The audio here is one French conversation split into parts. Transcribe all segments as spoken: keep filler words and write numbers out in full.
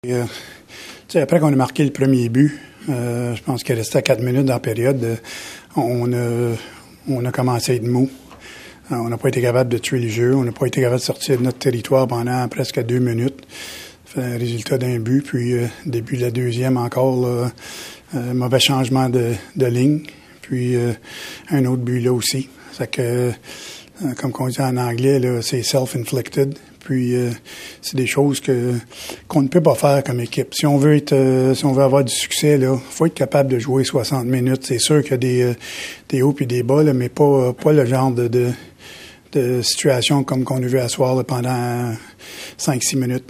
Euh, après qu'on a marqué le premier but, euh, je pense qu'il restait à quatre minutes dans la période, euh, on, a, on a commencé à être mou. Euh, on n'a pas été capable de tuer le jeu. On n'a pas été capable de sortir de notre territoire pendant presque deux minutes. Ça fait un résultat d'un but. Puis, euh, début de la deuxième encore, là, euh, mauvais changement de, de ligne. Puis, euh, un autre but là aussi. C'est que, euh, comme on dit en anglais, là, c'est self-inflicted. Puis euh, c'est des choses que qu'on ne peut pas faire comme équipe. Si on veut être, euh, si on veut avoir du succès, là, faut être capable de jouer soixante minutes. C'est sûr qu'il y a des, euh, des hauts et des bas, là, mais pas pas le genre de, de, de situation comme qu'on a vu à soir là, pendant cinq six minutes.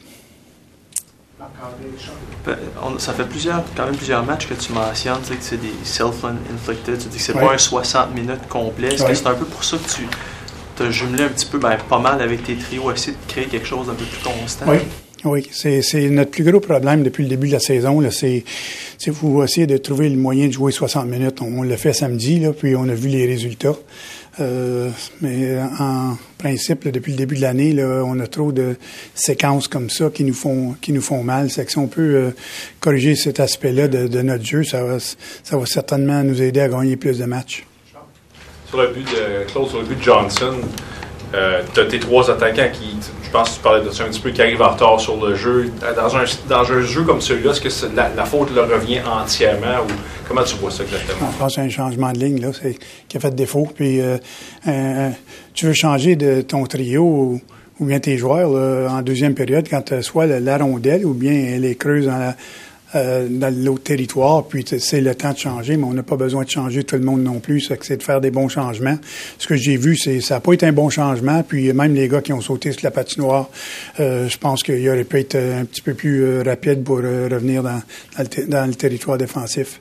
Ça fait plusieurs, quand même plusieurs matchs que tu mentionnes, tu sais, que c'est des self-inflicted. Tu dis que c'est ouais. pas un soixante minutes complet. Est-ce ouais. que c'est un peu pour ça que tu as jumelé un petit peu, ben, pas mal avec tes trios, essayer de créer quelque chose d'un peu plus constant? Oui, oui. C'est, c'est notre plus gros problème depuis le début de la saison. Là, c'est, c'est vous essayer de trouver le moyen de jouer soixante minutes. On, on l'a fait samedi, là, puis on a vu les résultats. Euh, mais en principe, là, depuis le début de l'année, là, on a trop de séquences comme ça qui nous font qui nous font mal. C'est que si on peut euh, corriger cet aspect-là de, de notre jeu, ça va, ça va certainement nous aider à gagner plus de matchs. Sur le but de Claude, sur le but de Johnson, euh, tu as tes trois attaquants qui, je pense que tu parlais de ça un petit peu, qui arrivent en retard sur le jeu. Dans un, dans un jeu comme celui-là, est-ce que la, la faute leur revient entièrement ou comment tu vois ça exactement? Je pense que c'est un changement de ligne là, c'est, qui a fait défaut. Puis euh, euh, tu veux changer de ton trio ou, ou bien tes joueurs là, en deuxième période quand tu as soit la, la rondelle ou bien elle est creuse dans la Euh, dans l'autre territoire, puis c'est le temps de changer, mais on n'a pas besoin de changer tout le monde non plus, c'est que c'est de faire des bons changements. Ce que j'ai vu, c'est ça n'a pas été un bon changement, puis même les gars qui ont sauté sur la patinoire, euh, je pense qu'il aurait pu être un petit peu plus euh, rapide pour euh, revenir dans, dans, le ter- dans le territoire défensif.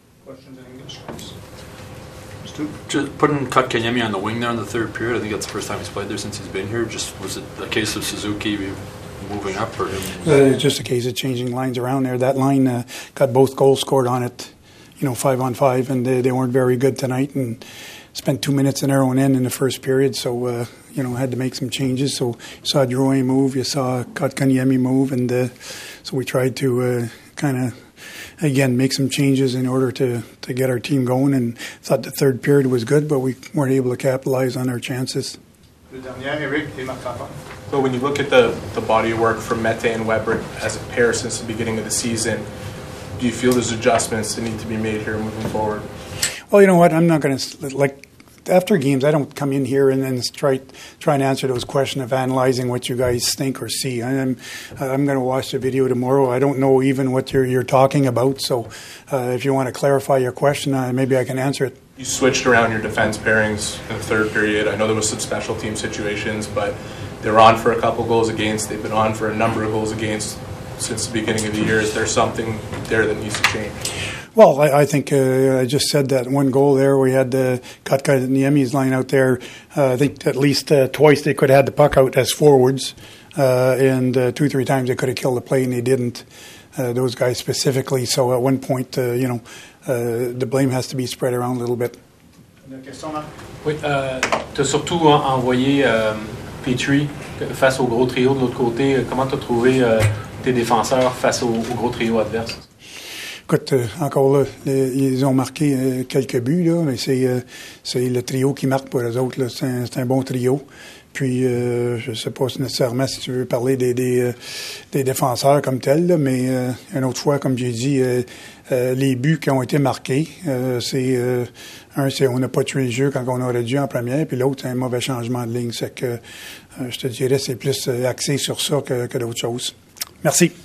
Just putting Kotkaniemi on the wing there in the third period, I think that's the first time he's played there since he's been here. Just was it a case of Suzuki moving up for him? Uh, just a case of changing lines around there. That line uh, got both goals scored on it, you know, five on five, and they, they weren't very good tonight. And spent two minutes in our own end in the first period, so uh, you know, had to make some changes. So you saw Drouin move, you saw Kotkaniemi move, and uh, so we tried to uh, kind of again make some changes in order to to get our team going. And thought the third period was good, but we weren't able to capitalize on our chances. But when you look at the, the body of work from Mete and Weber as a pair since the beginning of the season, do you feel there's adjustments that need to be made here moving forward? Well, you know what? I'm not going to, like, after games, I don't come in here and then try try and answer those questions of analyzing what you guys think or see. I'm I'm going to watch the video tomorrow. I don't know even what you're you're talking about. So, uh, if you want to clarify your question, uh, maybe I can answer it. You switched around your defense pairings in the third period. I know there was some special team situations, but they're on for a couple goals against. They've been on for a number of goals against since the beginning of the year. Is there something there that needs to change? Well, I, I think uh, I just said that one goal there. We had uh, Kotkaniemi's line out there. Uh, I think at least uh, twice they could have had the puck out as forwards, uh, and uh, two, three times they could have killed the play, and they didn't. Uh, those guys specifically. So at one point, uh, you know, uh, the blame has to be spread around a little bit. Oui, euh, tu as surtout envoyé euh, Petrie face au gros trio de l'autre côté. Comment tu as trouvé euh, tes défenseurs face au, au gros trio adverse? Écoute, euh, encore là, les, ils ont marqué euh, quelques buts, là, mais c'est, euh, c'est le trio qui marque pour eux autres. Là. C'est, un, c'est un bon trio. Puis, euh, je ne sais pas nécessairement si tu veux parler des, des, euh, des défenseurs comme tels, là, mais euh, une autre fois, comme j'ai dit, euh, euh, les buts qui ont été marqués, euh, c'est euh, un, c'est on n'a pas tué le jeu quand on aurait dû en première, puis l'autre, c'est un mauvais changement de ligne. C'est que, euh, je te dirais, c'est plus axé sur ça que, que d'autres choses. Merci.